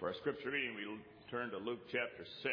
For our scripture reading, we turn to Luke chapter 6.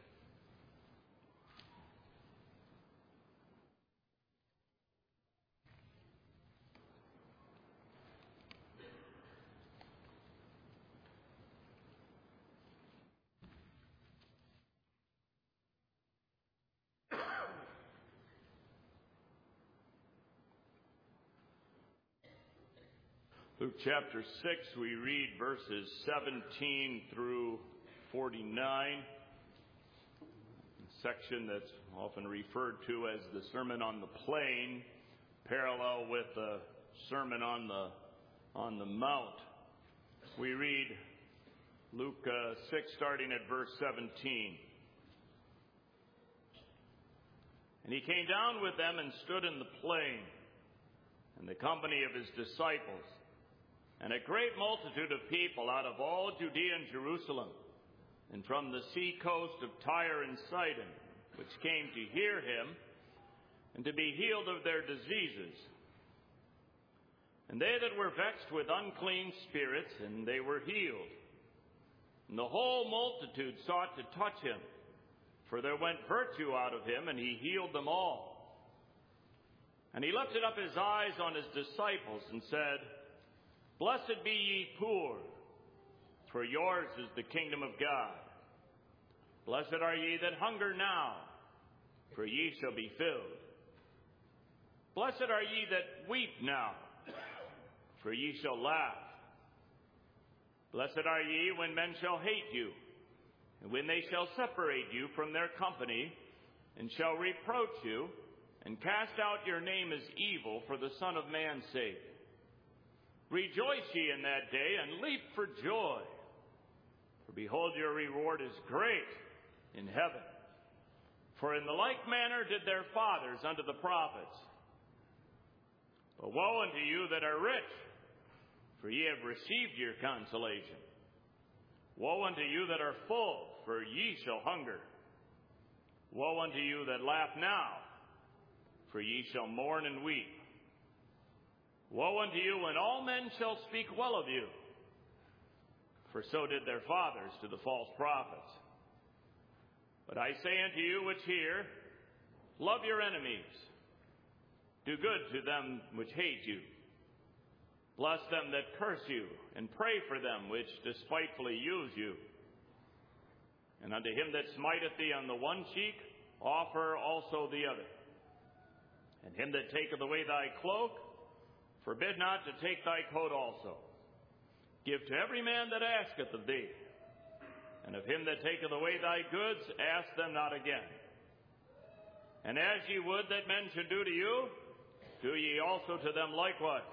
Luke chapter 6, we read verses 17 through 49, a section that's often referred to as the Sermon on the Plain, parallel with the Sermon on the Mount. We read Luke 6, starting at verse 17. And he came down with them and stood in the plain, in the company of his disciples, and a great multitude of people out of all Judea and Jerusalem, and from the sea coast of Tyre and Sidon, which came to hear him, and to be healed of their diseases. And they that were vexed with unclean spirits, and they were healed. And the whole multitude sought to touch him, for there went virtue out of him, and he healed them all. And he lifted up his eyes on his disciples, and said, Blessed be ye poor, for yours is the kingdom of God. Blessed are ye that hunger now, for ye shall be filled. Blessed are ye that weep now, for ye shall laugh. Blessed are ye when men shall hate you, and when they shall separate you from their company, and shall reproach you, and cast out your name as evil for the Son of Man's sake. Rejoice ye in that day, and leap for joy. For behold, your reward is great in heaven. For in the like manner did their fathers unto the prophets. But woe unto you that are rich, for ye have received your consolation. Woe unto you that are full, for ye shall hunger. Woe unto you that laugh now, for ye shall mourn and weep. Woe unto you when all men shall speak well of you, for so did their fathers to the false prophets. But I say unto you which hear, love your enemies, do good to them which hate you, bless them that curse you, and pray for them which despitefully use you. And unto him that smiteth thee on the one cheek, offer also the other. And him that taketh away thy cloak, forbid not to take thy coat also. Give to every man that asketh of thee. And of him that taketh away thy goods, ask them not again. And as ye would that men should do to you, do ye also to them likewise.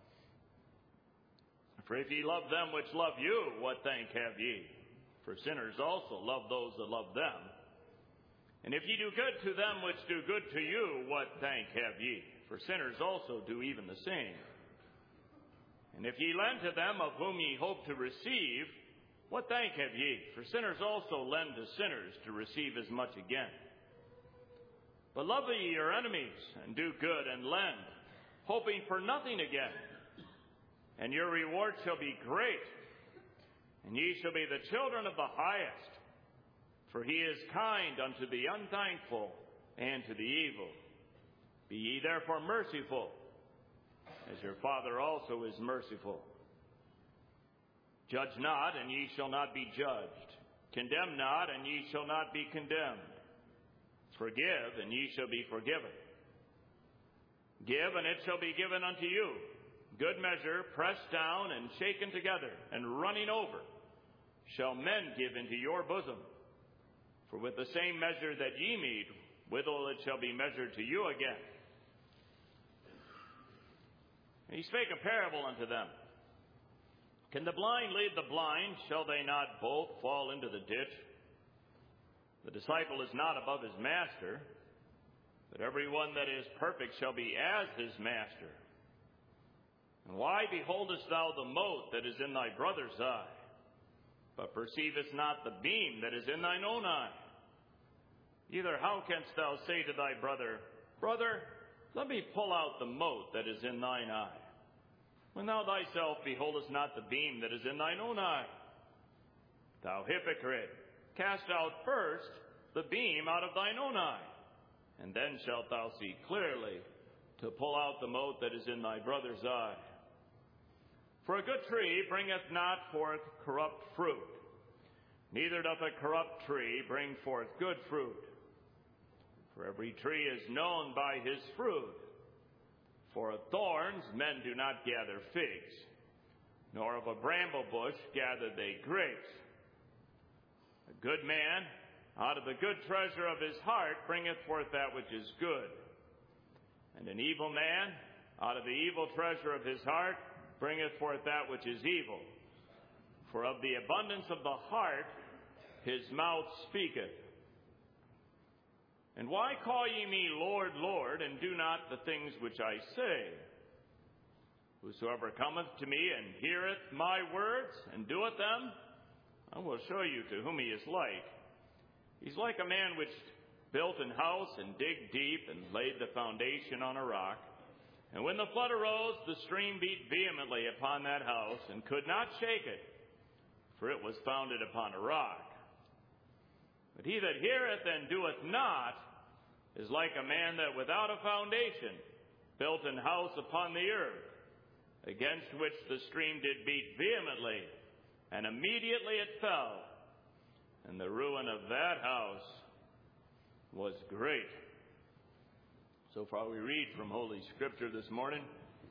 For if ye love them which love you, what thank have ye? For sinners also love those that love them. And if ye do good to them which do good to you, what thank have ye? For sinners also do even the same. And if ye lend to them of whom ye hope to receive, what thank have ye? For sinners also lend to sinners to receive as much again. But love ye your enemies, and do good, and lend, hoping for nothing again. And your reward shall be great, and ye shall be the children of the highest. For he is kind unto the unthankful and to the evil. Be ye therefore merciful, as your Father also is merciful. Judge not, and ye shall not be judged. Condemn not, and ye shall not be condemned. Forgive, and ye shall be forgiven. Give, and it shall be given unto you. Good measure, pressed down, and shaken together, and running over, shall men give into your bosom. For with the same measure that ye mete, withal it shall be measured to you again. And he spake a parable unto them. Can the blind lead the blind? Shall they not both fall into the ditch? The disciple is not above his master, but every one that is perfect shall be as his master. And why beholdest thou the mote that is in thy brother's eye, but perceivest not the beam that is in thine own eye? Either how canst thou say to thy brother, Brother, let me pull out the mote that is in thine eye, when thou thyself beholdest not the beam that is in thine own eye? Thou hypocrite, cast out first the beam out of thine own eye, and then shalt thou see clearly to pull out the mote that is in thy brother's eye. For a good tree bringeth not forth corrupt fruit, neither doth a corrupt tree bring forth good fruit. For every tree is known by his fruit. For of thorns men do not gather figs, nor of a bramble bush gather they grapes. A good man out of the good treasure of his heart bringeth forth that which is good, and an evil man out of the evil treasure of his heart bringeth forth that which is evil. For of the abundance of the heart his mouth speaketh. And why call ye me Lord, Lord, and do not the things which I say? Whosoever cometh to me and heareth my words and doeth them, I will show you to whom he is like. He's like a man which built an house and digged deep and laid the foundation on a rock. And when the flood arose, the stream beat vehemently upon that house and could not shake it, for it was founded upon a rock. But he that heareth and doeth not is like a man that without a foundation built an house upon the earth, against which the stream did beat vehemently, and immediately it fell, and the ruin of that house was great. So far we read from Holy Scripture this morning.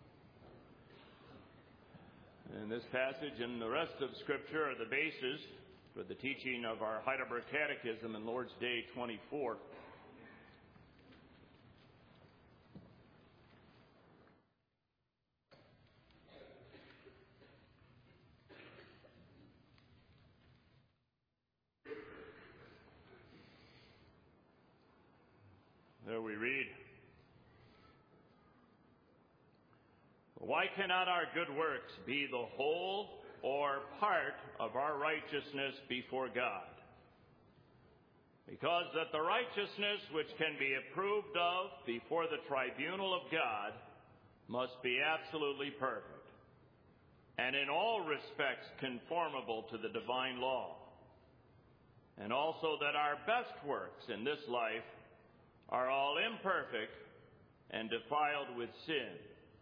And this passage and the rest of Scripture are the basis for the teaching of our Heidelberg Catechism in Lord's Day 24. There we read, why cannot our good works be the whole or part of our righteousness before God? Because that the righteousness which can be approved of before the tribunal of God must be absolutely perfect, and in all respects conformable to the divine law, and also that our best works in this life are all imperfect and defiled with sin.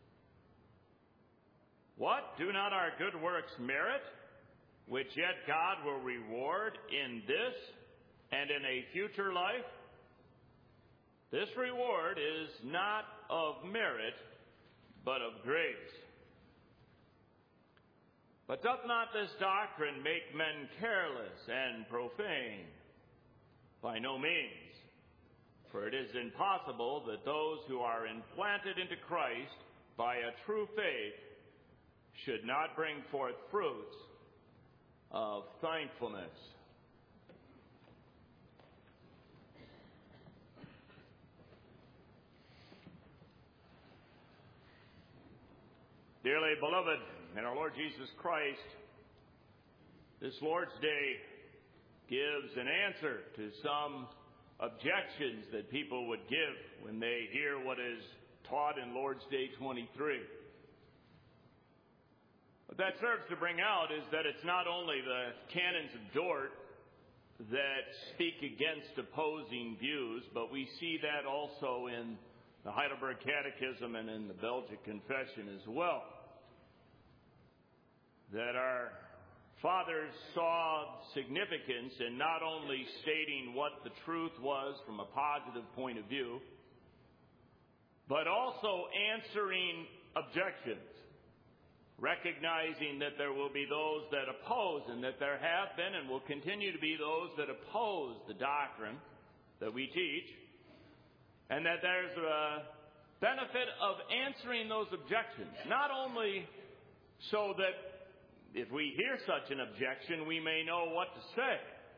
What? Do not our good works merit, which yet God will reward in this and in a future life? This reward is not of merit, but of grace. But doth not this doctrine make men careless and profane? By no means. For it is impossible that those who are implanted into Christ by a true faith should not bring forth fruits of thankfulness. Dearly beloved in our Lord Jesus Christ, this Lord's Day gives an answer to some objections that people would give when they hear what is taught in Lord's Day 23. What that serves to bring out is that it's not only the canons of Dort that speak against opposing views, but we see that also in the Heidelberg Catechism and in the Belgic Confession as well. That our fathers saw significance in not only stating what the truth was from a positive point of view, but also answering objections, recognizing that there will be those that oppose, and that there have been and will continue to be those that oppose the doctrine that we teach, and that there's a benefit of answering those objections, not only so that if we hear such an objection, we may know what to say,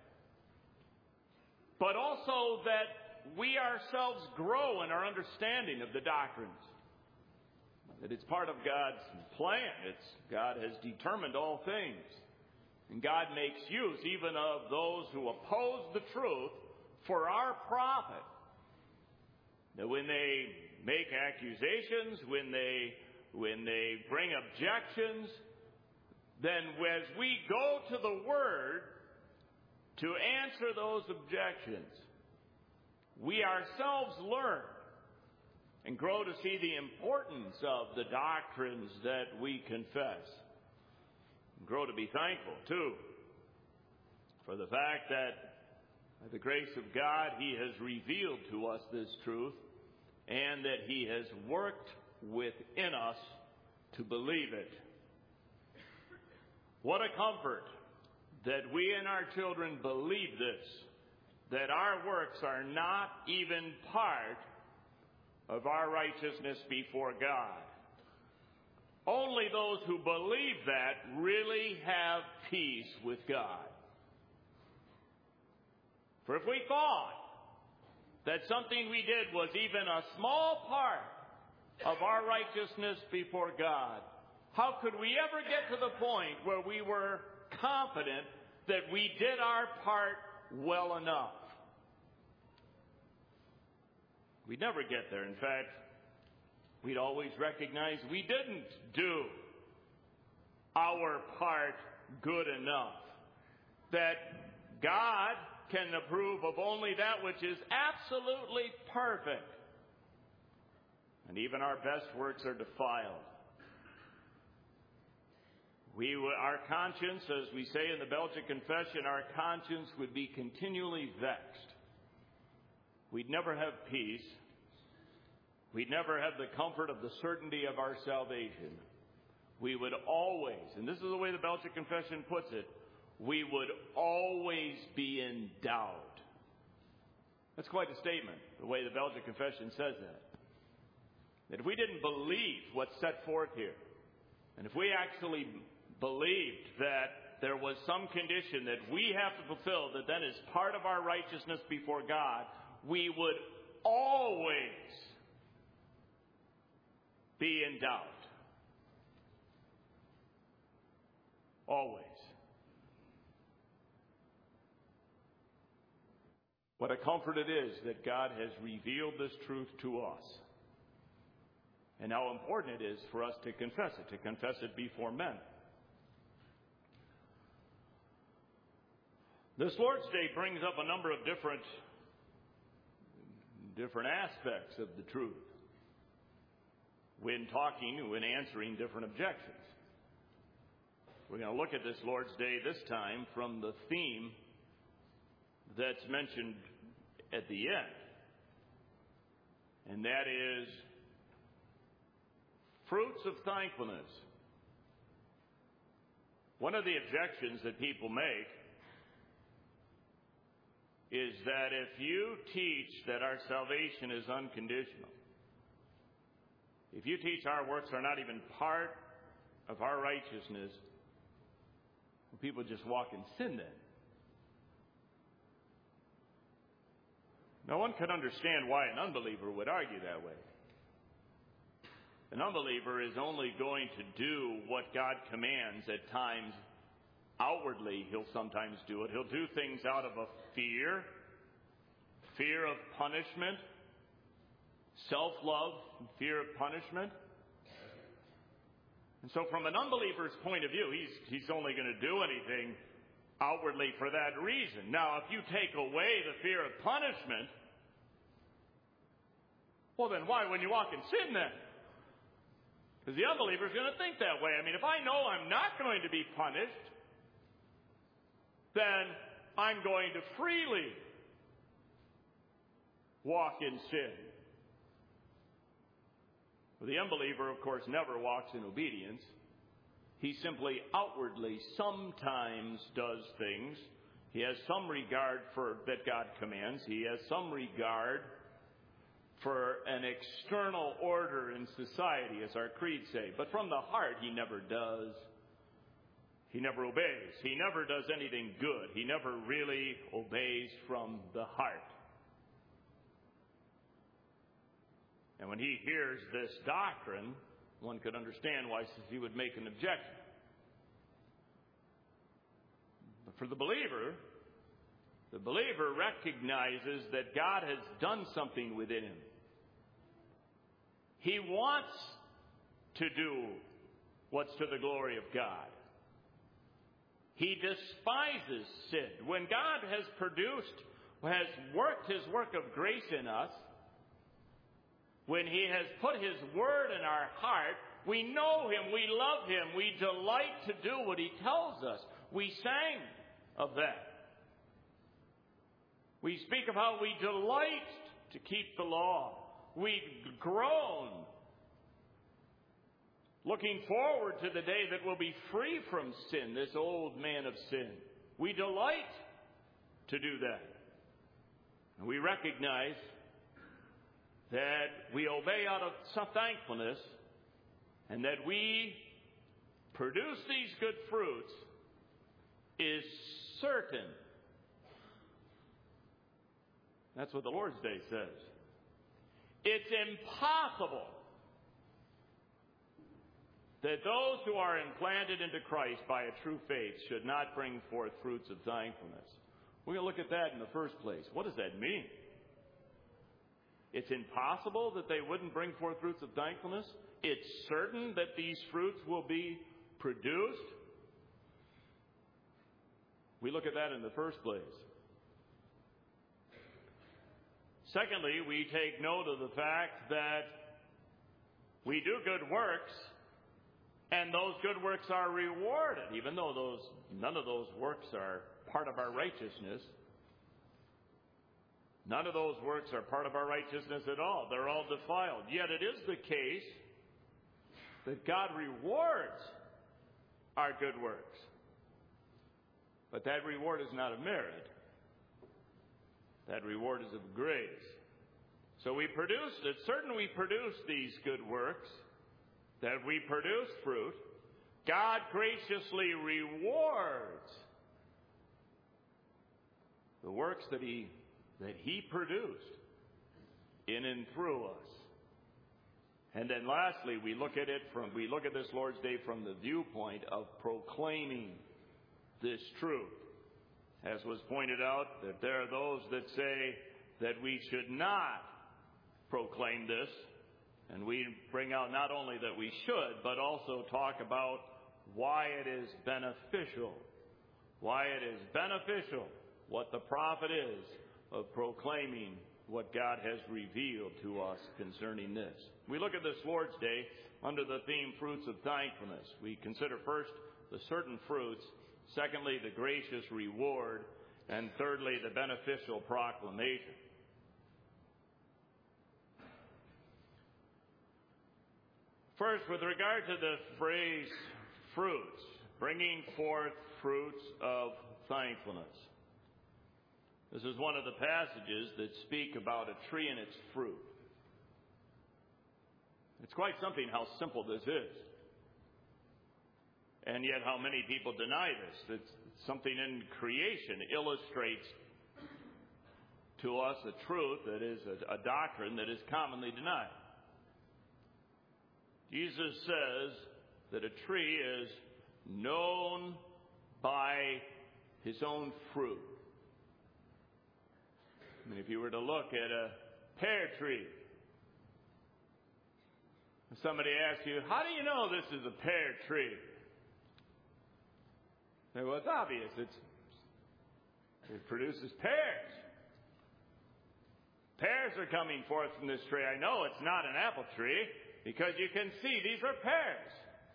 but also that we ourselves grow in our understanding of the doctrines. That it's part of God's plan. God has determined all things. And God makes use even of those who oppose the truth for our profit. That when they make accusations, when they bring objections, then as we go to the Word to answer those objections, we ourselves learn and grow to see the importance of the doctrines that we confess. And grow to be thankful, too, for the fact that by the grace of God, He has revealed to us this truth and that He has worked within us to believe it. What a comfort that we and our children believe this, that our works are not even part of our righteousness before God. Only those who believe that really have peace with God. For if we thought that something we did was even a small part of our righteousness before God, how could we ever get to the point where we were confident that we did our part well enough? We'd never get there. In fact, we'd always recognize we didn't do our part good enough. That God can approve of only that which is absolutely perfect. And even our best works are defiled. Our conscience, as we say in the Belgic Confession, our conscience would be continually vexed. We'd never have peace. We'd never have the comfort of the certainty of our salvation. We would always, and this is the way the Belgic Confession puts it, we would always be in doubt. That's quite a statement, the way the Belgic Confession says that. That if we didn't believe what's set forth here, and if we actually believed that there was some condition that we have to fulfill that then is part of our righteousness before God, we would always be in doubt. Always. What a comfort it is that God has revealed this truth to us. And how important it is for us to confess it before men. This Lord's Day brings up a number of different aspects of the truth when answering different objections. We're going to look at this Lord's Day this time from the theme that's mentioned at the end. And that is fruits of thankfulness. One of the objections that people make is that if you teach that our salvation is unconditional, if you teach our works are not even part of our righteousness, people just walk in sin then. No one could understand why an unbeliever would argue that way. An unbeliever is only going to do what God commands at times. Outwardly, he'll sometimes do it. He'll do things out of a fear of punishment, self-love, fear of punishment. And so from an unbeliever's point of view, he's only going to do anything outwardly for that reason. Now, if you take away the fear of punishment, well then why wouldn't you walk in sin then? Because the unbeliever is going to think that way. I mean, if I know I'm not going to be punished, then I'm going to freely walk in sin. Well, the unbeliever, of course, never walks in obedience. He simply outwardly sometimes does things. He has some regard for that God commands. He has some regard for an external order in society, as our creeds say. But from the heart, he never does. He never obeys. He never does anything good. He never really obeys from the heart. And when he hears this doctrine, one could understand why he would make an objection. But for the believer recognizes that God has done something within him. He wants to do what's to the glory of God. He despises sin. When God has worked his work of grace in us, when he has put his word in our heart, we know him, we love him, we delight to do what he tells us. We sang of that. We speak of how we delight to keep the law. We groan, looking forward to the day that we'll be free from sin, this old man of sin. We delight to do that. And we recognize that we obey out of some thankfulness, and that we produce these good fruits is certain. That's what the Lord's Day says. It's impossible that those who are implanted into Christ by a true faith should not bring forth fruits of thankfulness. We're going to look at that in the first place. What does that mean? It's impossible that they wouldn't bring forth fruits of thankfulness. It's certain that these fruits will be produced. We look at that in the first place. Secondly, we take note of the fact that we do good works, and those good works are rewarded, even though none of those works are part of our righteousness. None of those works are part of our righteousness at all. They're all defiled. Yet it is the case that God rewards our good works. But that reward is not of merit. That reward is of grace. So it's certain we produce these good works, that we produce fruit. God graciously rewards the works that He produced in and through us. And then lastly, we look at this Lord's Day from the viewpoint of proclaiming this truth. As was pointed out, that there are those that say that we should not proclaim this, and we bring out not only that we should, but also talk about why it is beneficial. Why it is beneficial, what the profit is of proclaiming what God has revealed to us concerning this. We look at this Lord's Day under the theme fruits of thankfulness. We consider first the certain fruits, secondly the gracious reward, and thirdly the beneficial proclamation. First, with regard to the phrase fruits, bringing forth fruits of thankfulness. This is one of the passages that speak about a tree and its fruit. It's quite something how simple this is. And yet how many people deny this. It's something in creation illustrates to us a truth that is a doctrine that is commonly denied. Jesus says that a tree is known by his own fruit. I mean, if you were to look at a pear tree, somebody asks you, how do you know this is a pear tree? Well, it's obvious. It produces pears. Pears are coming forth from this tree. I know it's not an apple tree because you can see these are pears.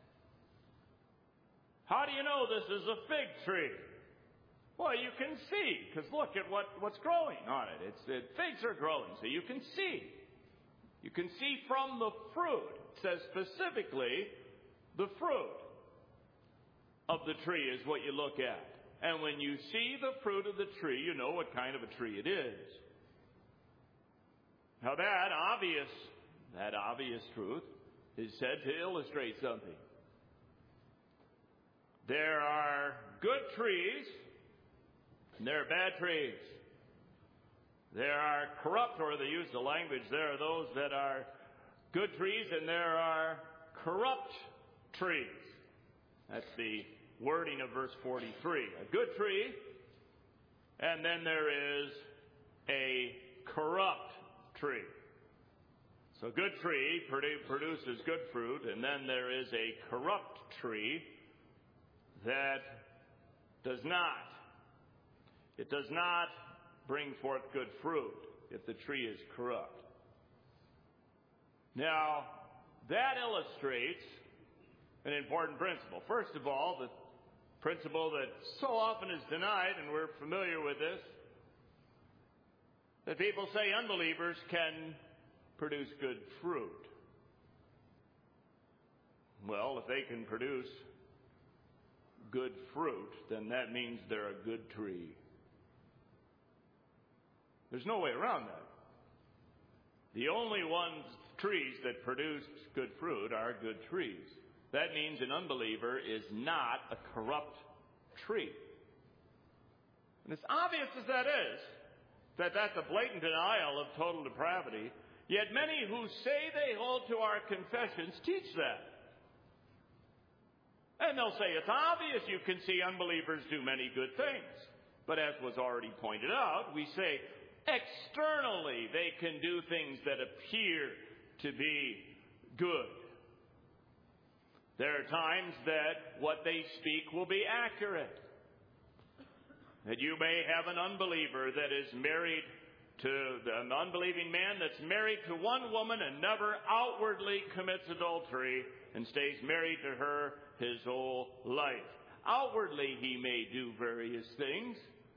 How do you know this is a fig tree? Well, you can see, because look at what's growing on it. Figs are growing, so you can see. You can see from the fruit. It says specifically, the fruit of the tree is what you look at. And when you see the fruit of the tree, you know what kind of a tree it is. Now that obvious truth is said to illustrate something. There are good trees, and there are bad trees. There are corrupt, or they use the language, there are those that are good trees, and there are corrupt trees. That's the wording of verse 43. A good tree, and then there is a corrupt tree. So good tree produces good fruit, and then there is a corrupt tree that does not. It does not bring forth good fruit if the tree is corrupt. Now, that illustrates an important principle. First of all, the principle that so often is denied, and we're familiar with this, that people say unbelievers can produce good fruit. Well, if they can produce good fruit, then that means they're a good tree. There's no way around that. The only trees that produce good fruit are good trees. That means an unbeliever is not a corrupt tree. And as obvious as that is, that's a blatant denial of total depravity, yet many who say they hold to our confessions teach that. And they'll say it's obvious, you can see unbelievers do many good things. But as was already pointed out, we say externally they can do things that appear to be good. There are times that what they speak will be accurate. That you may have an unbeliever that is married to an unbelieving man that's married to one woman and never outwardly commits adultery and stays married to her his whole life. Outwardly he may do various things,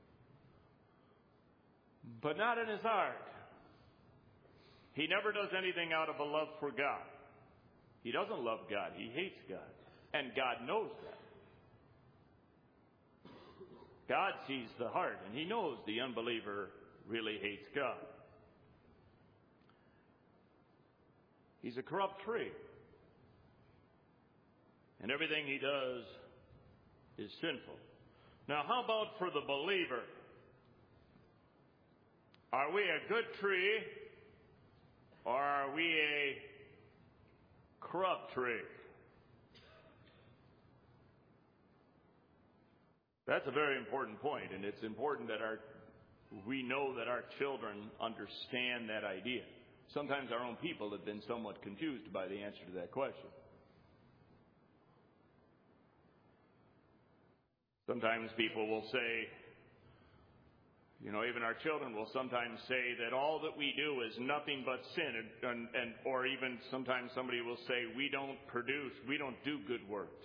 but not in his heart. He never does anything out of a love for God. He doesn't love God. He hates God. And God knows that. God sees the heart, and he knows the unbeliever really hates God. He's a corrupt tree. And everything he does is sinful. Now, how about for the believer? Are we a good tree, or are we a corrupt tree? That's a very important point, and it's important that we know that our children understand that idea. Sometimes our own people have been somewhat confused by the answer to that question. Sometimes people will say, even our children will sometimes say that all that we do is nothing but sin, or even sometimes somebody will say we don't do good works.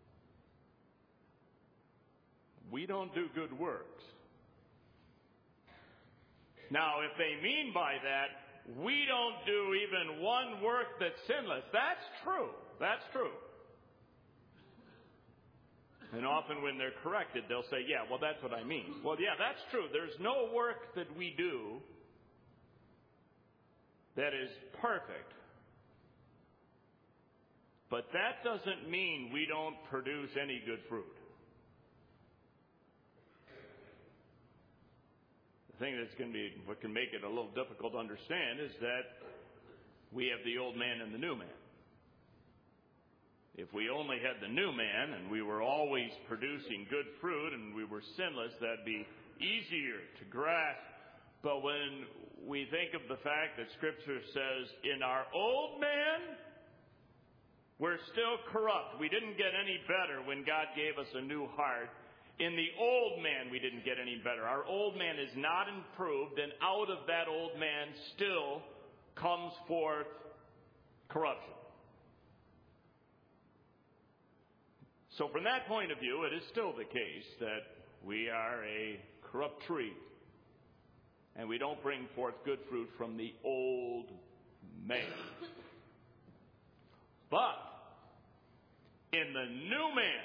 We don't do good works. Now, if they mean by that, we don't do even one work that's sinless, that's true. That's true. And often when they're corrected, they'll say, yeah, well, that's what I mean. Well, yeah, that's true. There's no work that we do that is perfect. But that doesn't mean we don't produce any good fruit. The thing what can make it a little difficult to understand is that we have the old man and the new man. If we only had the new man and we were always producing good fruit and we were sinless, that'd be easier to grasp. But when we think of the fact that Scripture says, in our old man, we're still corrupt. We didn't get any better when God gave us a new heart. In the old man, we didn't get any better. Our old man is not improved, and out of that old man still comes forth corruption. So from that point of view, it is still the case that we are a corrupt tree, and we don't bring forth good fruit from the old man. But in the new man,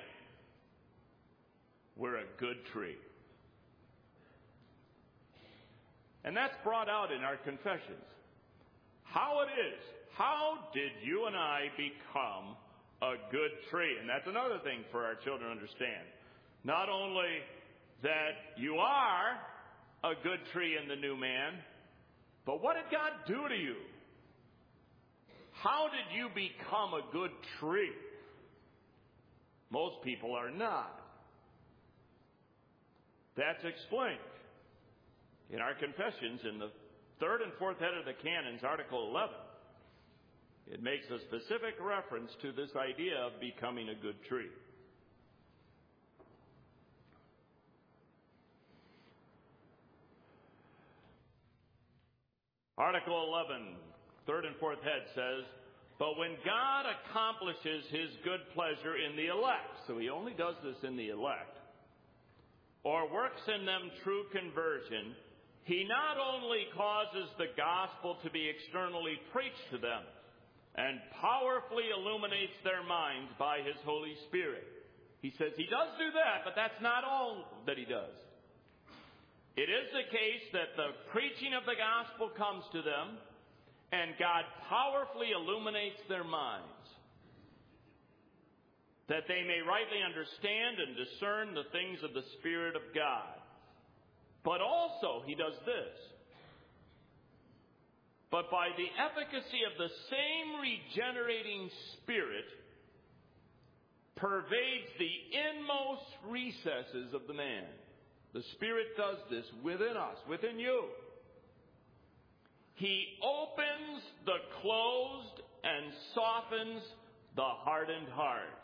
we're a good tree. And that's brought out in our confessions. How it is. How did you and I become a good tree? And that's another thing for our children to understand. Not only that you are a good tree in the new man, but what did God do to you? How did you become a good tree? Most people are not. That's explained in our confessions in the third and fourth head of the canons, Article 11. It makes a specific reference to this idea of becoming a good tree. Article 11, third and fourth head says, but when God accomplishes his good pleasure in the elect, so he only does this in the elect, or works in them true conversion, he not only causes the gospel to be externally preached to them and powerfully illuminates their minds by his Holy Spirit. He says he does do that, but that's not all that he does. It is the case that the preaching of the gospel comes to them, and God powerfully illuminates their minds, that they may rightly understand and discern the things of the Spirit of God. But also, he does this. But by the efficacy of the same regenerating Spirit, pervades the inmost recesses of the man. The Spirit does this within us, within you. He opens the closed and softens the hardened heart,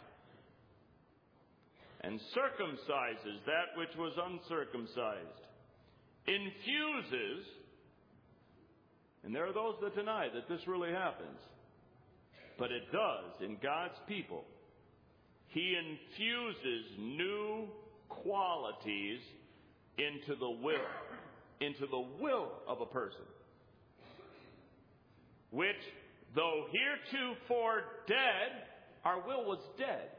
and circumcises that which was uncircumcised, infuses, and there are those that deny that this really happens, but it does in God's people. He infuses new qualities into the will of a person, which, though heretofore dead, our will was dead.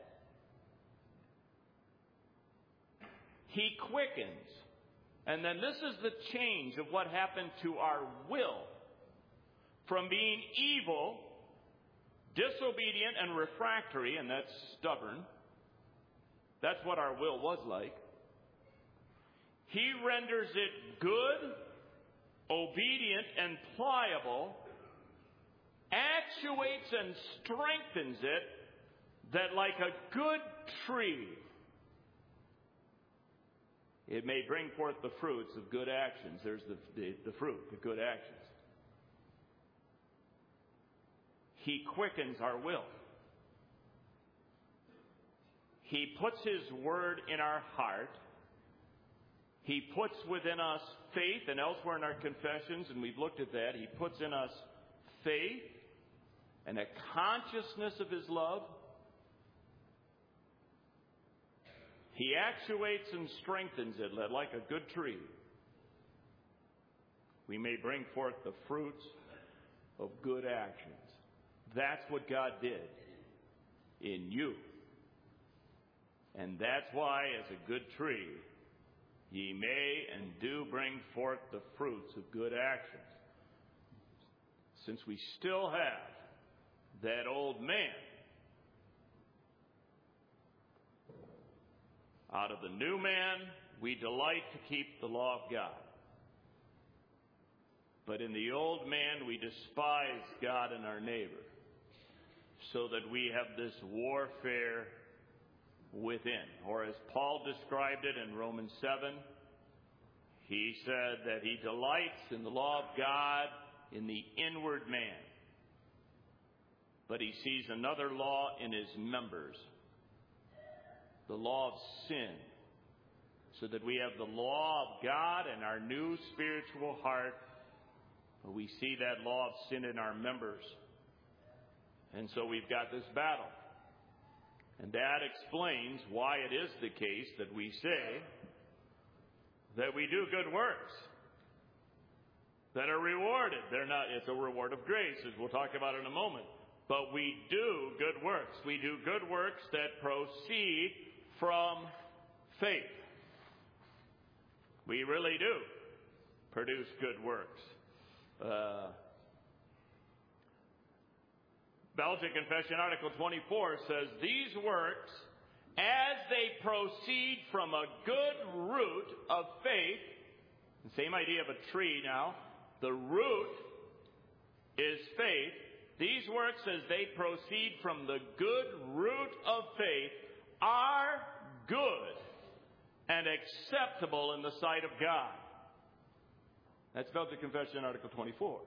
He quickens. And then this is the change of what happened to our will. From being evil, disobedient, and refractory, and that's stubborn. That's what our will was like. He renders it good, obedient, and pliable, actuates and strengthens it, that like a good tree, it may bring forth the fruits of good actions. There's the fruit, the good actions. He quickens our will. He puts his word in our heart. He puts within us faith, and elsewhere in our confessions, and we've looked at that, he puts in us faith and a consciousness of his love. He actuates and strengthens it like a good tree. We may bring forth the fruits of good actions. That's what God did in you. And that's why, as a good tree, ye may and do bring forth the fruits of good actions. Since we still have that old man, out of the new man, we delight to keep the law of God. But in the old man, we despise God and our neighbor, so that we have this warfare within. Or as Paul described it in Romans 7, he said that he delights in the law of God in the inward man, but he sees another law in his members, the law of sin, so that we have the law of God in our new spiritual heart, but we see that law of sin in our members. And so we've got this battle. And that explains why it is the case that we say that we do good works that are rewarded. It's a reward of grace, as we'll talk about in a moment. But we do good works. We do good works that proceed from faith. We really do produce good works. Belgic Confession, Article 24 says, these works, as they proceed from a good root of faith, the same idea of a tree now, the root is faith. These works, as they proceed from the good root of faith, are good and acceptable in the sight of God. That's Belgic Confession, Article 24.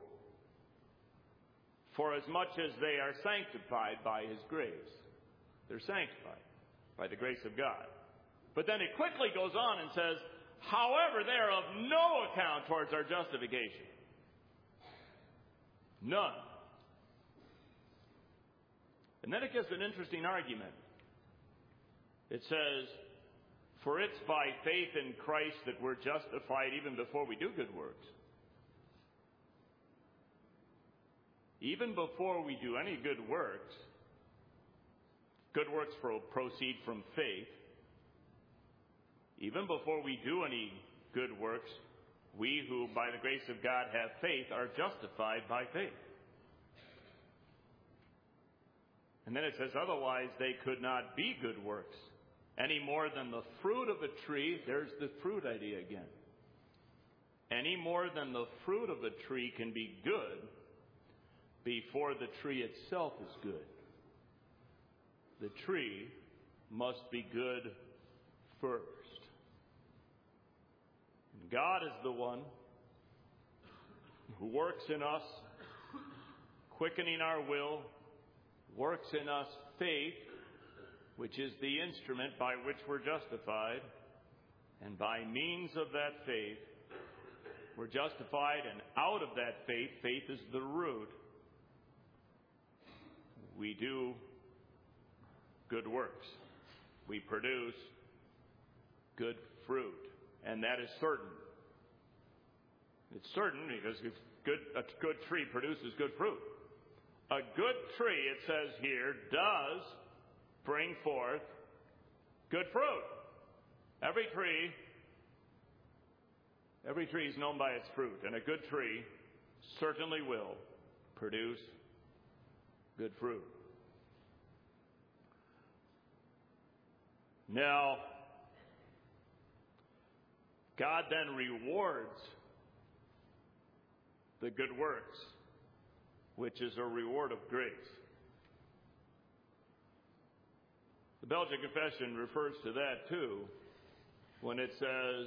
For as much as they are sanctified by his grace. They're sanctified by the grace of God. But then it quickly goes on and says, however, they are of no account towards our justification. None. And then it gives an interesting argument. It says, for it's by faith in Christ that we're justified even before we do good works. Even before we do any good works proceed from faith. Even before we do any good works, we who by the grace of God have faith are justified by faith. And then it says, otherwise they could not be good works, any more than the fruit of a tree. There's the fruit idea again. Any more than the fruit of a tree can be good before the tree itself is good. The tree must be good first. And God is the one who works in us, quickening our will, works in us faith, which is the instrument by which we're justified. And by means of that faith, we're justified, and out of that faith, faith is the root. We do good works. We produce good fruit. And that is certain. It's certain because a good tree produces good fruit. A good tree, it says here, does bring forth good fruit. Every tree is known by its fruit, and a good tree certainly will produce good fruit. Now, God then rewards the good works, which is a reward of grace. The Belgian Confession refers to that too when it says,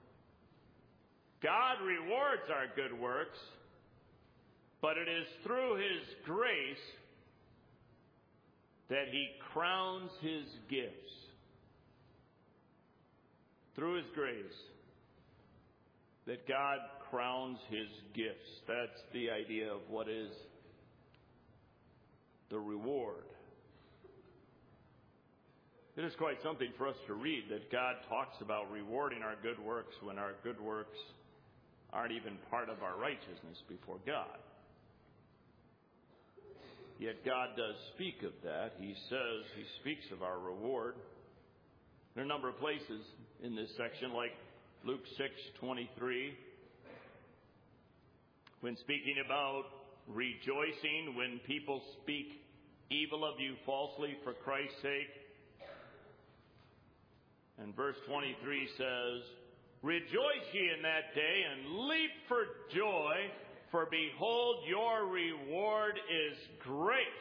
God rewards our good works, but it is through His grace that He crowns His gifts. Through His grace that God crowns His gifts. That's the idea of what is the reward. It is quite something for us to read that God talks about rewarding our good works when our good works aren't even part of our righteousness before God. Yet God does speak of that. He speaks of our reward. There are a number of places in this section, like Luke 6:23, when speaking about rejoicing when people speak evil of you falsely for Christ's sake. And verse 23 says, rejoice ye in that day and leap for joy, for behold, your reward is great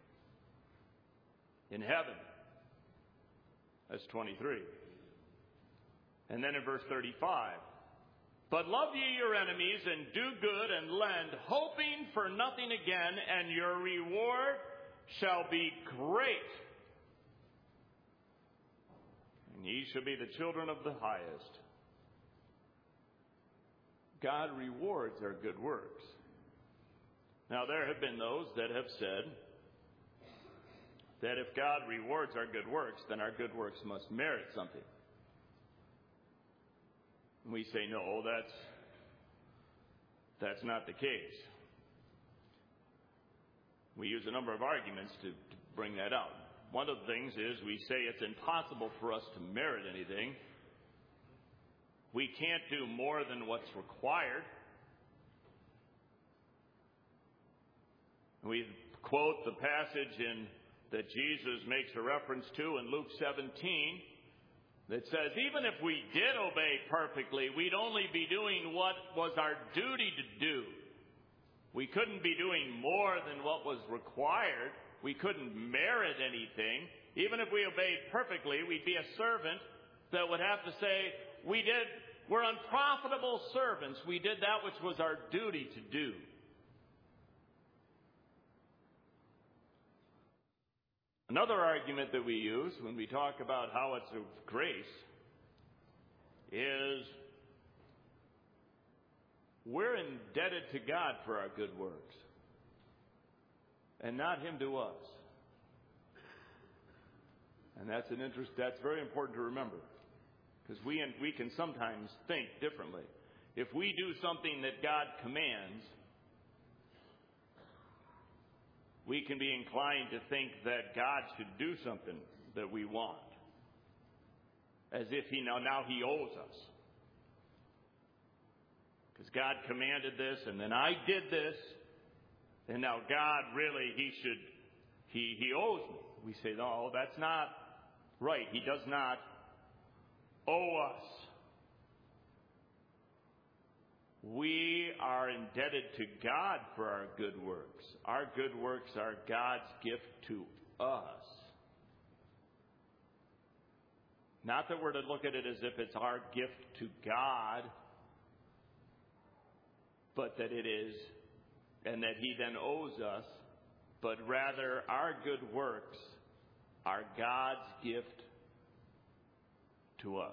in heaven. That's 23. And then in verse 35, but love ye your enemies and do good and lend, hoping for nothing again, and your reward shall be great. And ye shall be the children of the highest. God rewards our good works. Now, there have been those that have said that if God rewards our good works, then our good works must merit something. And we say, no, that's not the case. We use a number of arguments to bring that out. One of the things is we say it's impossible for us to merit anything. We can't do more than what's required. We quote the passage that Jesus makes a reference to in Luke 17 that says, even if we did obey perfectly, we'd only be doing what was our duty to do. We couldn't be doing more than what was required. We couldn't merit anything. Even if we obeyed perfectly, we'd be a servant that would have to say, we're unprofitable servants. We did that which was our duty to do. Another argument that we use when we talk about how it's of grace is we're indebted to God for our good works. and not him to us. And that's very important to remember, because we can sometimes think differently. If we do something that God commands, we can be inclined to think that God should do something that we want, as if now he owes us. Because God commanded this, and then I did this, and now God really, he owes me. We say, no, that's not right. He does not owe us. We are indebted to God for our good works. Our good works are God's gift to us. Not that we're to look at it as if it's our gift to God, but that it is, and that he then owes us, but rather our good works are God's gift to us.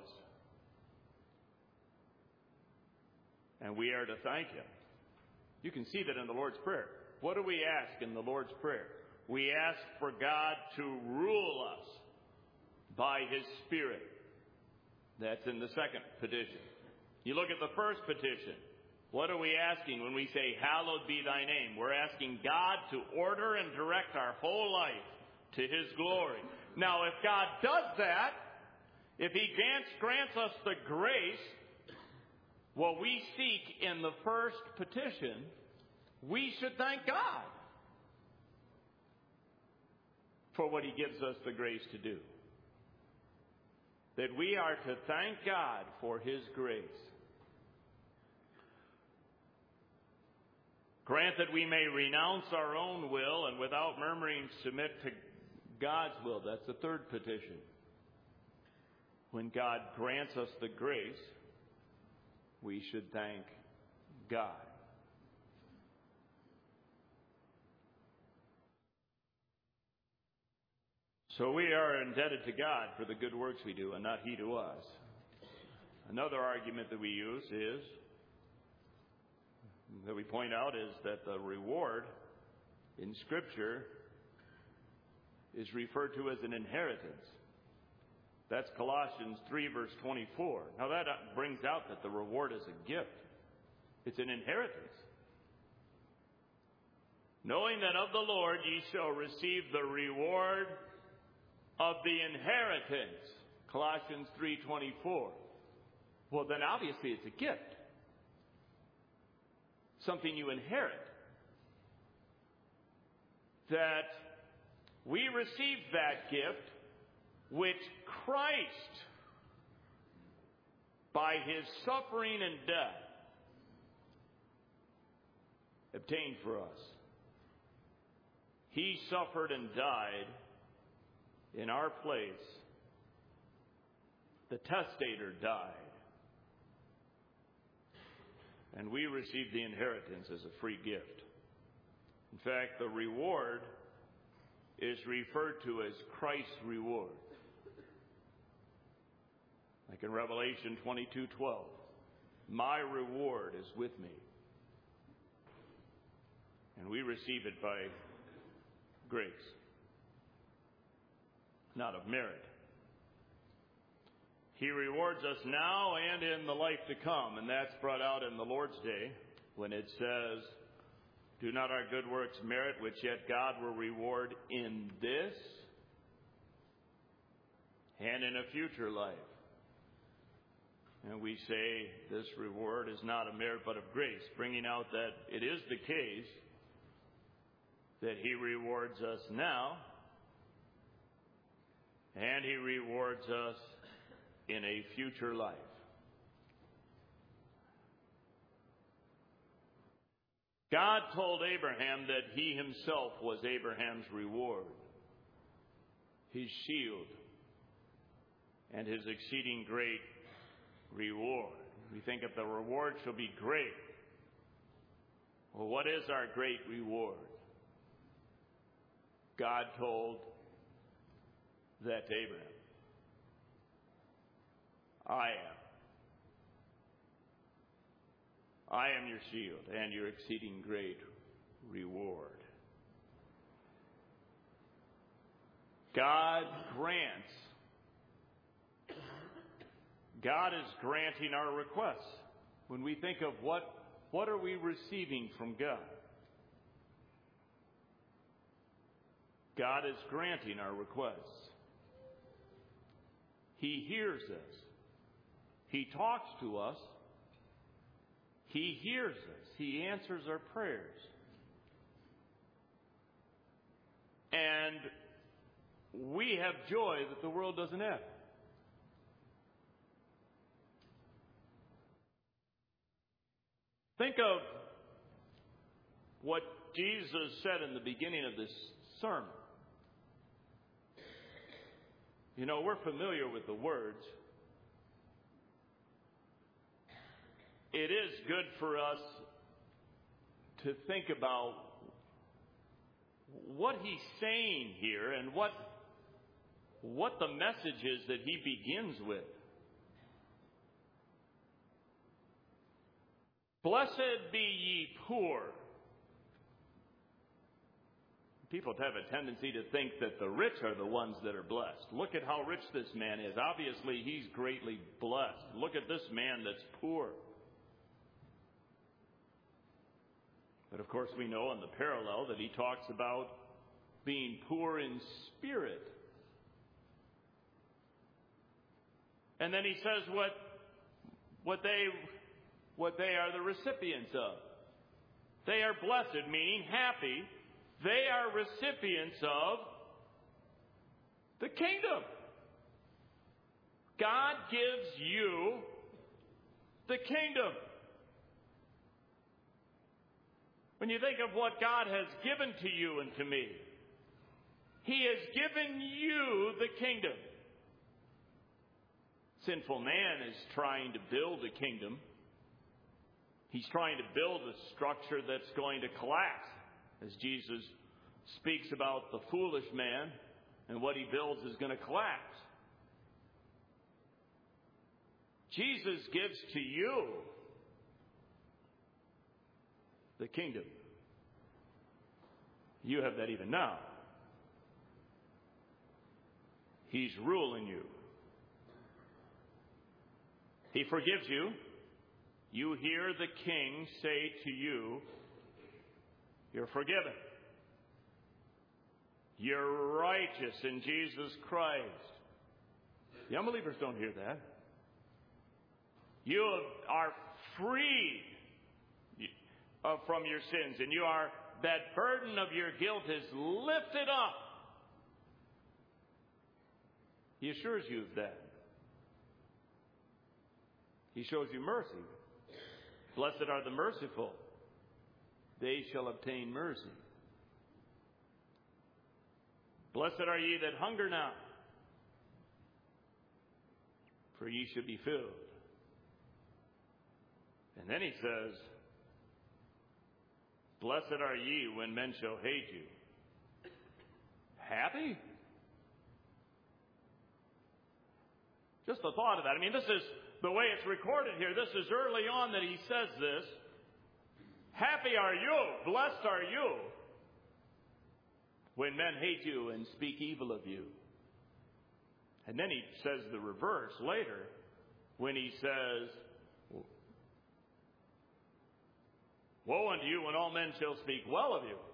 And we are to thank him. You can see that in the Lord's Prayer. What do we ask in the Lord's Prayer? We ask for God to rule us by his Spirit. That's in the second petition. You look at the first petition. What are we asking when we say, hallowed be thy name? We're asking God to order and direct our whole life to his glory. Now, if God does that, if he grants us the grace, what we seek in the first petition, we should thank God for what he gives us the grace to do. That we are to thank God for his grace. Grant that we may renounce our own will and without murmuring submit to God's will. That's the third petition. When God grants us the grace, we should thank God. So we are indebted to God for the good works we do, and not he to us. Another argument that we use that we point out is that the reward in Scripture is referred to as an inheritance. That's Colossians 3, verse 24. Now that brings out that the reward is a gift. It's an inheritance. Knowing that of the Lord ye shall receive the reward of the inheritance. Colossians 3:24. Well, then obviously it's a gift. Something you inherit. That we receive that gift which Christ, by his suffering and death, obtained for us. He suffered and died in our place. The testator died. And we received the inheritance as a free gift. In fact, the reward is referred to as Christ's reward. Like in Revelation 22:12, my reward is with me. And we receive it by grace, not of merit. He rewards us now and in the life to come, and that's brought out in the Lord's Day when it says, do not our good works merit, which yet God will reward in this and in a future life. And we say this reward is not of merit but of grace, bringing out that it is the case that he rewards us now, and he rewards us in a future life. God told Abraham that he himself was Abraham's reward, his shield, and his exceeding great reward. We think if the reward shall be great. Well, what is our great reward? God told that to Abraham. I am your shield and your exceeding great reward. God grants. God is granting our requests. When we think of what are we receiving from God? God is granting our requests. He hears us. He talks to us. He hears us. He answers our prayers. And we have joy that the world doesn't have. Think of what Jesus said in the beginning of this sermon. You know, we're familiar with the words. It is good for us to think about what he's saying here and what the message is that he begins with. Blessed be ye poor. People have a tendency to think that the rich are the ones that are blessed. Look at how rich this man is. Obviously, he's greatly blessed. Look at this man that's poor. But of course, we know in the parallel that he talks about being poor in spirit. And then he says what they are the recipients of. They are blessed, meaning happy. They are recipients of the kingdom. God gives you the kingdom. When you think of what God has given to you and to me, He has given you the kingdom. Sinful man is trying to build a kingdom. He's trying to build a structure that's going to collapse. As Jesus speaks about the foolish man and what he builds is going to collapse. Jesus gives to you the kingdom. You have that even now. He's ruling you. He forgives you. You hear the King say to you, you're forgiven. You're righteous in Jesus Christ. The unbelievers don't hear that. You are freed from your sins, and that burden of your guilt is lifted up. He assures you of that. He shows you mercy. Blessed are the merciful. They shall obtain mercy. Blessed are ye that hunger now, for ye shall be filled. And then he says, blessed are ye when men shall hate you. Happy? Just the thought of that. I mean, this is the way it's recorded here. This is early on that he says this. Happy are you, blessed are you, when men hate you and speak evil of you. And then he says the reverse later when he says, woe unto you when all men shall speak well of you.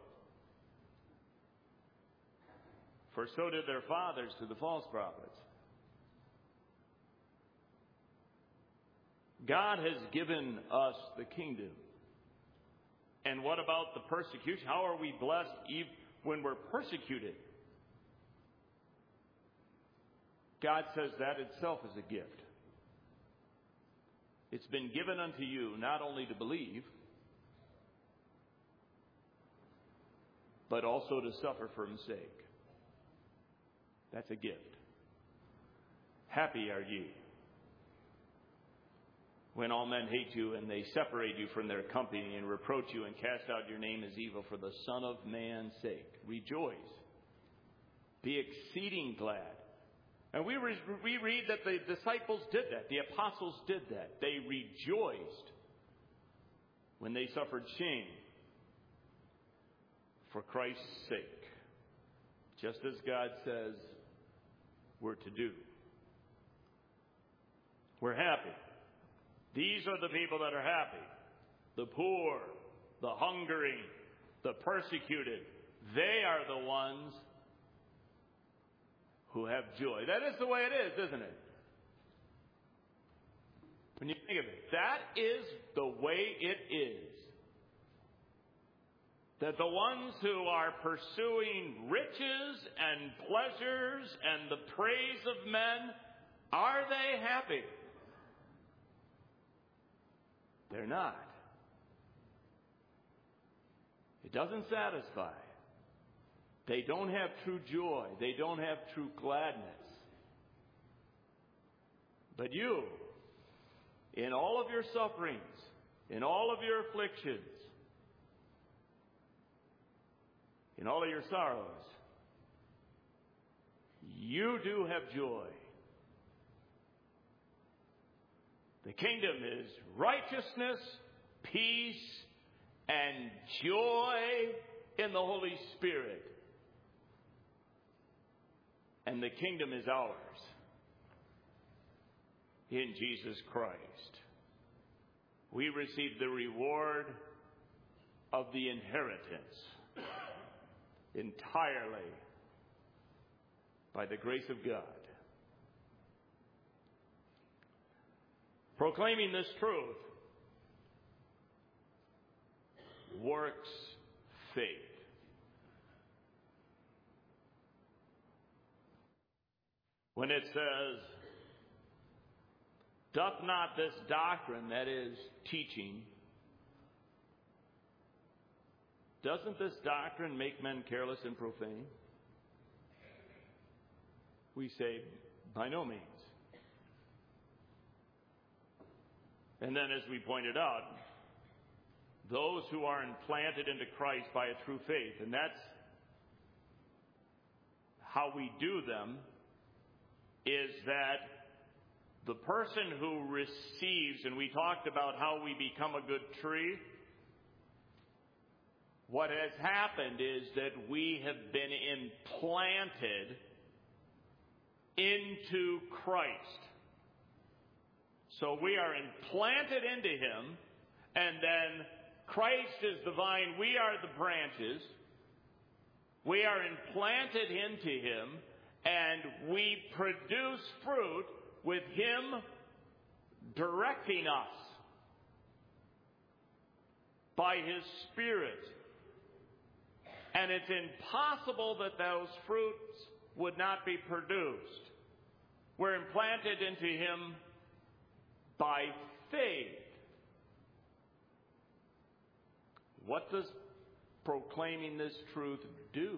For so did their fathers to the false prophets. God has given us the kingdom. And what about the persecution? How are we blessed when we're persecuted? God says that itself is a gift. It's been given unto you not only to believe, but also to suffer for His sake. That's a gift. Happy are ye when all men hate you and they separate you from their company and reproach you and cast out your name as evil for the Son of Man's sake. Rejoice. Be exceeding glad. And we read that the disciples did that. The apostles did that. They rejoiced when they suffered shame for Christ's sake. Just as God says, we're to do. We're happy. These are the people that are happy. The poor, the hungry, the persecuted. They are the ones who have joy. That is the way it is, isn't it? When you think of it, that is the way it is. That the ones who are pursuing riches and pleasures and the praise of men, are they happy? They're not. It doesn't satisfy. They don't have true joy. They don't have true gladness. But you, in all of your sufferings, in all of your afflictions, in all of your sorrows, you do have joy. The kingdom is righteousness, peace, and joy in the Holy Spirit. And the kingdom is ours in Jesus Christ. We receive the reward of the inheritance entirely by the grace of God. Proclaiming this truth works faith. When it says, doth not this doctrine, that is, teaching, doesn't this doctrine make men careless and profane? We say, by no means. And then, as we pointed out, those who are implanted into Christ by a true faith, and that's how we do them, is that the person who receives, and we talked about how we become a good tree, what has happened is that we have been implanted into Christ. So we are implanted into Him, and then Christ is the vine, we are the branches. We are implanted into Him, and we produce fruit with Him directing us by His Spirit. And it's impossible that those fruits would not be produced. We're implanted into Him by faith. What does proclaiming this truth do?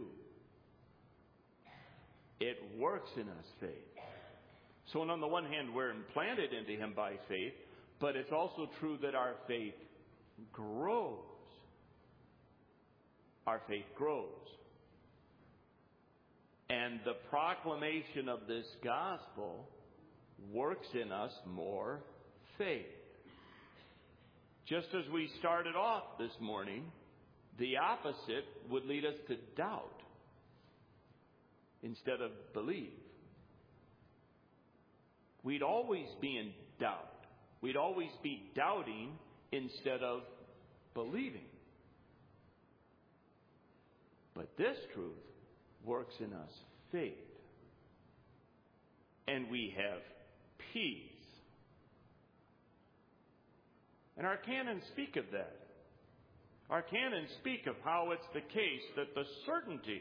It works in us faith. So on the one hand, we're implanted into Him by faith, but it's also true that our faith grows. Our faith grows. And the proclamation of this gospel works in us more faith. Just as we started off this morning, the opposite would lead us to doubt instead of believe. We'd always be in doubt. We'd always be doubting instead of believing. But this truth works in us faith. And we have peace. And our canons speak of that. Our canons speak of how it's the case that the certainty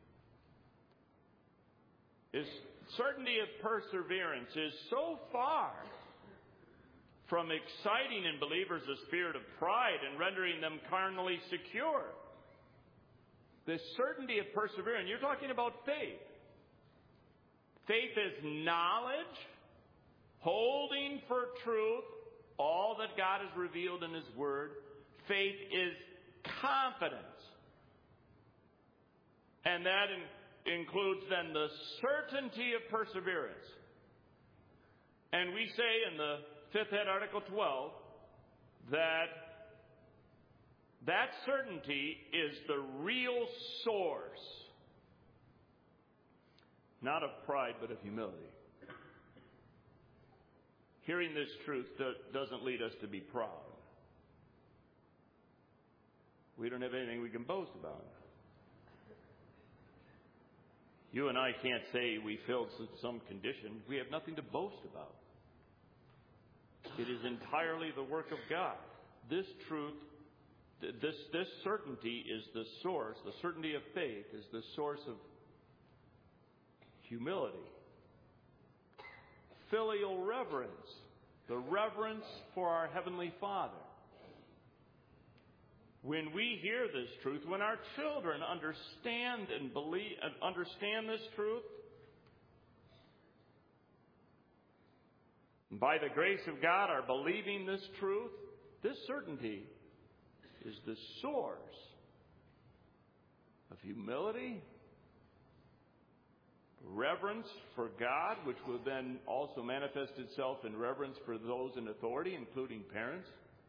of perseverance is so far from exciting in believers a spirit of pride and rendering them carnally secure. The certainty of perseverance, you're talking about faith. Faith is knowledge, holding for truth all that God has revealed in His Word. Faith is confidence. And that includes then the certainty of perseverance. And we say in the 5th head, Article 12, that certainty is the real source. not of pride, but of humility. Hearing this truth doesn't lead us to be proud. We don't have anything we can boast about. You and I can't say we filled some condition. We have nothing to boast about. It is entirely the work of God. This truth, this certainty is the source, the certainty of faith is the source of humility. Filial reverence, the reverence for our Heavenly Father. When we hear this truth, when our children understand and believe and understand this truth, by the grace of God are believing this truth, this certainty is the source of humility, reverence for God, which will then also manifest itself in reverence for those in authority, including parents.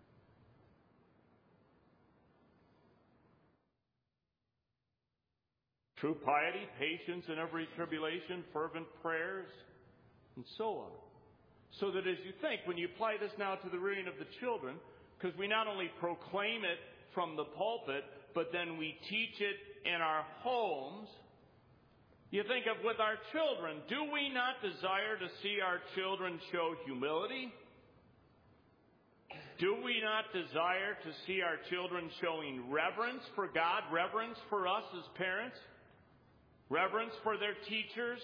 True piety, patience in every tribulation, fervent prayers, and so on. So that as you think, when you apply this now to the rearing of the children, because we not only proclaim it from the pulpit, but then we teach it in our homes, you think of with our children, do we not desire to see our children show humility? Do we not desire to see our children showing reverence for God, reverence for us as parents, reverence for their teachers?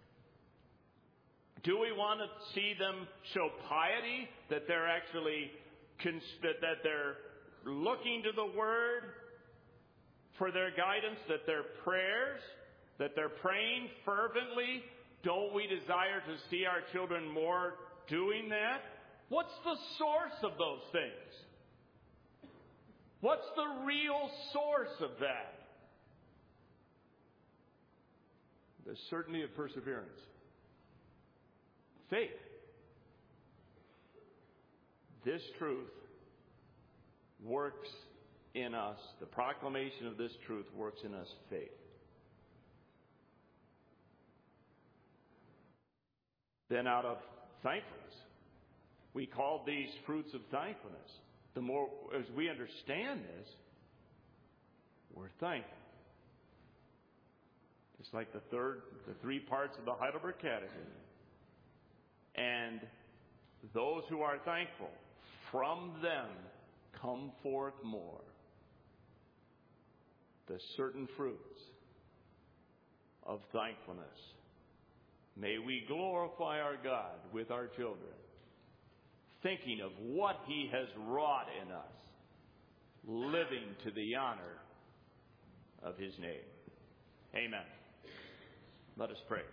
Do we want to see them show piety, that they're actually that they're looking to the Word for their guidance, that their prayers, that they're praying fervently? Don't we desire to see our children more doing that? What's the source of those things? What's the real source of that? The certainty of perseverance. Faith. This truth works in us. The proclamation of this truth works in us faith. Then out of thankfulness. We call these fruits of thankfulness. The more as we understand this, we're thankful. It's like the three parts of the Heidelberg Catechism. And those who are thankful, from them come forth more the certain fruits of thankfulness. May we glorify our God with our children, thinking of what He has wrought in us, living to the honor of His name. Amen. Let us pray.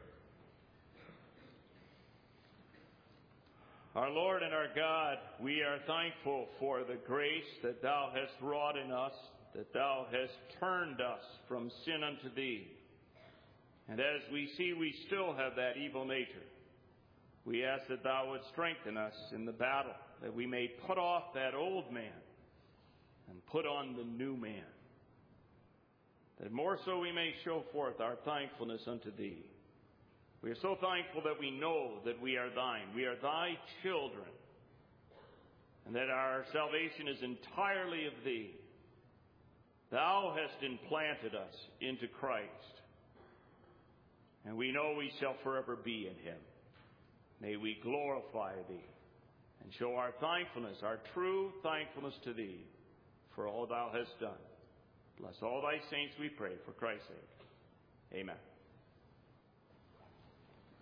Our Lord and our God, we are thankful for the grace that Thou hast wrought in us, that Thou hast turned us from sin unto Thee. And as we see we still have that evil nature, we ask that Thou would strengthen us in the battle, that we may put off that old man and put on the new man, that more so we may show forth our thankfulness unto Thee. We are so thankful that we know that we are Thine. We are Thy children, and that our salvation is entirely of Thee. Thou hast implanted us into Christ, and we know we shall forever be in Him. May we glorify Thee and show our thankfulness, our true thankfulness to Thee for all Thou hast done. Bless all Thy saints, we pray, for Christ's sake. Amen.